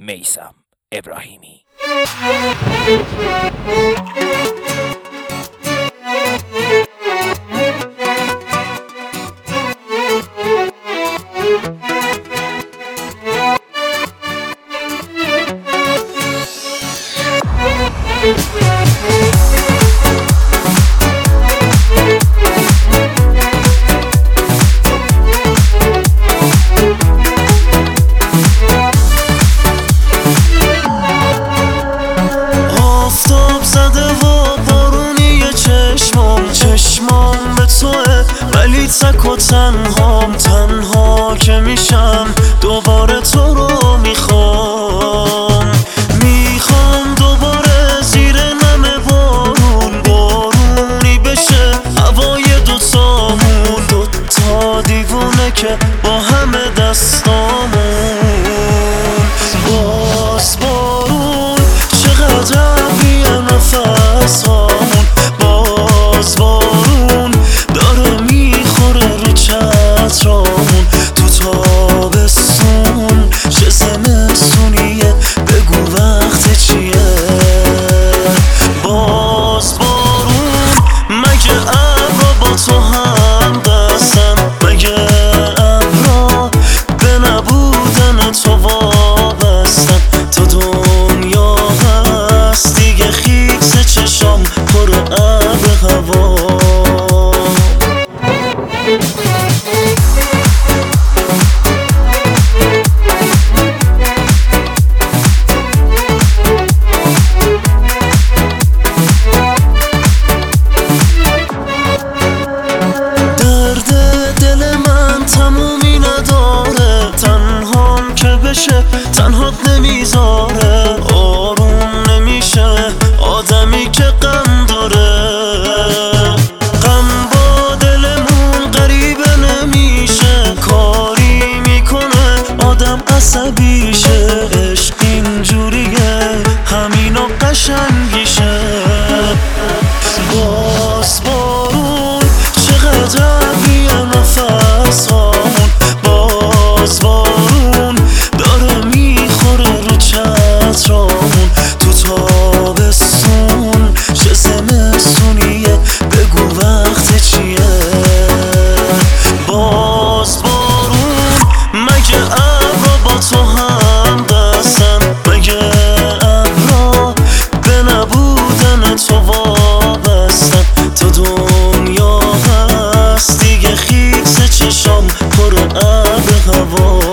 میثم ابراهیمی. آفتاب زده و بارونی چشمام به توه، ولی تک و تنها که میشم دوباره تو رو میخوام دوباره زیر نم بارونی بشه هوای دوتامون، دوتا دیوونه که با همه دستامون. باز بارون چقدر قویه نفس هامون، باز بارون داره میخوره رو چترامون. تو تابستون چه زمستونیه، بگو وقت چیه. باز بارون مگه ابرا با تو هم دستن، مگه ابرا به نبودن تو وابستن. تا دنیا هست دیگه خیس چشام پر ابر هوا. تنهات نمیذاره، آروم نمیشه آدمی که غم داره. غم با دلمون غریبه نمیشه، کاری میکنه آدم عصبیشه. عشق اینجوریه همینا قشنگیشه. باز بارون چقدر قویه نفس هامون، باز بارون داره میخوره رو چترامون. تو تابستون چه زمستونیه، بگو وقت چیه. باز بارون مگه ابرا با تو هم دستن، مگه ابرا به نبودن تو وابستن. تا دنیا هست دیگه خیس چشام پر ابر هوا.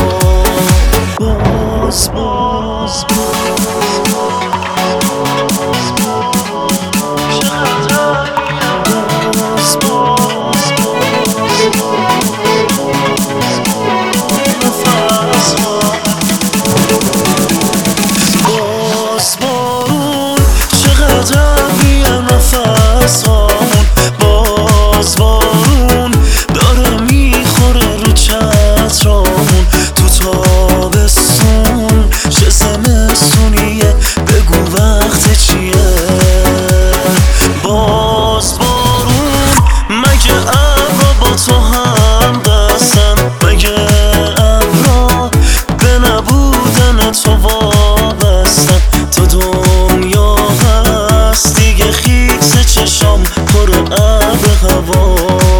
تو وابستن. تا دنیا هست دیگه خیس چشام پر ابر هوا.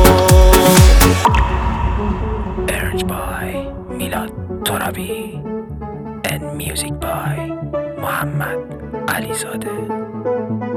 Arranged by Milad Torabi and music by Muhammad Alizadeh.